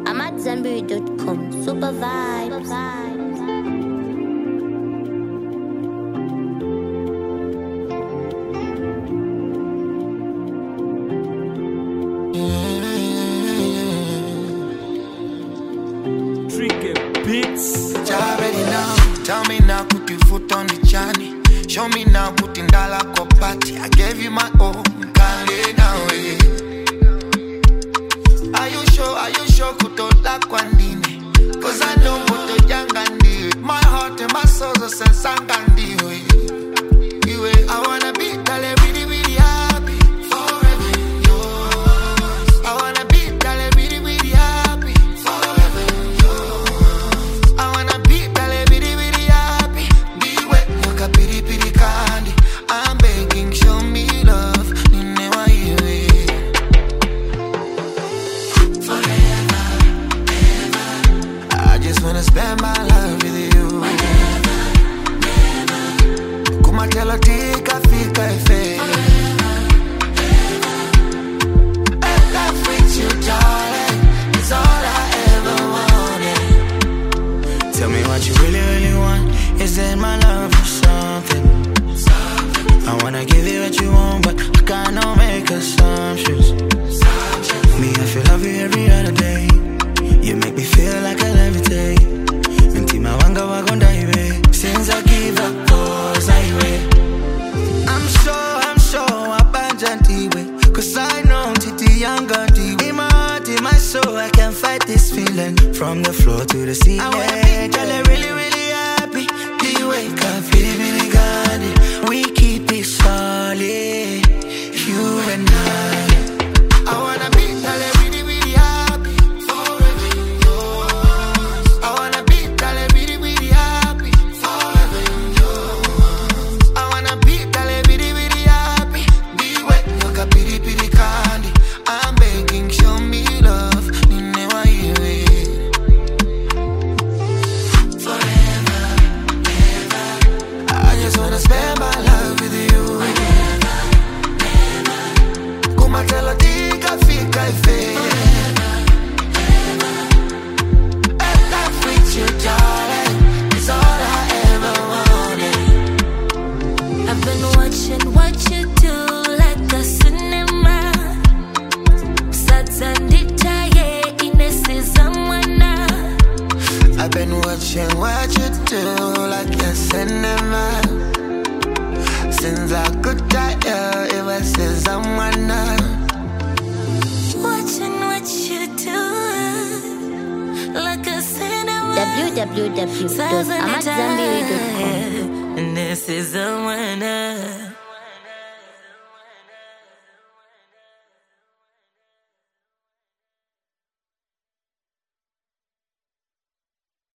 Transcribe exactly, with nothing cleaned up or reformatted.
I'm at Zanberry dot com. Super vibes. Super vibes. Tell me now, put your foot on the journey. Show me now, put in dollar kwa party. I gave you my all, can't lay down with it. Are you sure, are you sure, kutola kwa ndini? Cause I know what the young and do. My heart and my soul are sense and candy. I wanna be dale really, really happy. Forever yours. I wanna be dale really, really happy. Forever yours. I wanna be dale really, really happy. Be wet, look a pity, pity candy. I'm begging, show me love. You never hear it. Forever, ever. I just wanna spend my life with you. Forever, never. Kumatelo tika fika ife. It's all I ever wanted. Tell me what you really, really want. Is it my love or something? something? I wanna give you what you want, but I can't no make assumptions. Me, I feel love you every other day. You make me feel like I levitate. Intima wanga wagonda iwe. Since I give up, cause I wait. I'm sure, I'm sure, abanjantiwe. Cause I know Titi Yanga in my heart, in my soul, I can fight this feeling. From the floor to the ceiling. I wanna be totally, really, really happy. You wake up, feeling really good. We keep it solid, you and I. I wanna be totally, really, really happy. Forever yours. I wanna be totally, really, really happy. Forever yours. I wanna be totally, really, really happy. Be wet, look a pity, pity candy. I'm begging, show me love. You never hear it. Forever, ever. I just wanna spend my life with you. Forever, ever. Kumatelo tika fika ife. Forever, ever. And life with you, darling, is all I ever wanted. I've been watching what you do like a cinema. Satandita ye inesizamwana. I've been watching what you do like a cinema. Since I could tell it was someone now. Watching what you do like a cinema. w w w dot amat zanberry dot com. And this is the winner.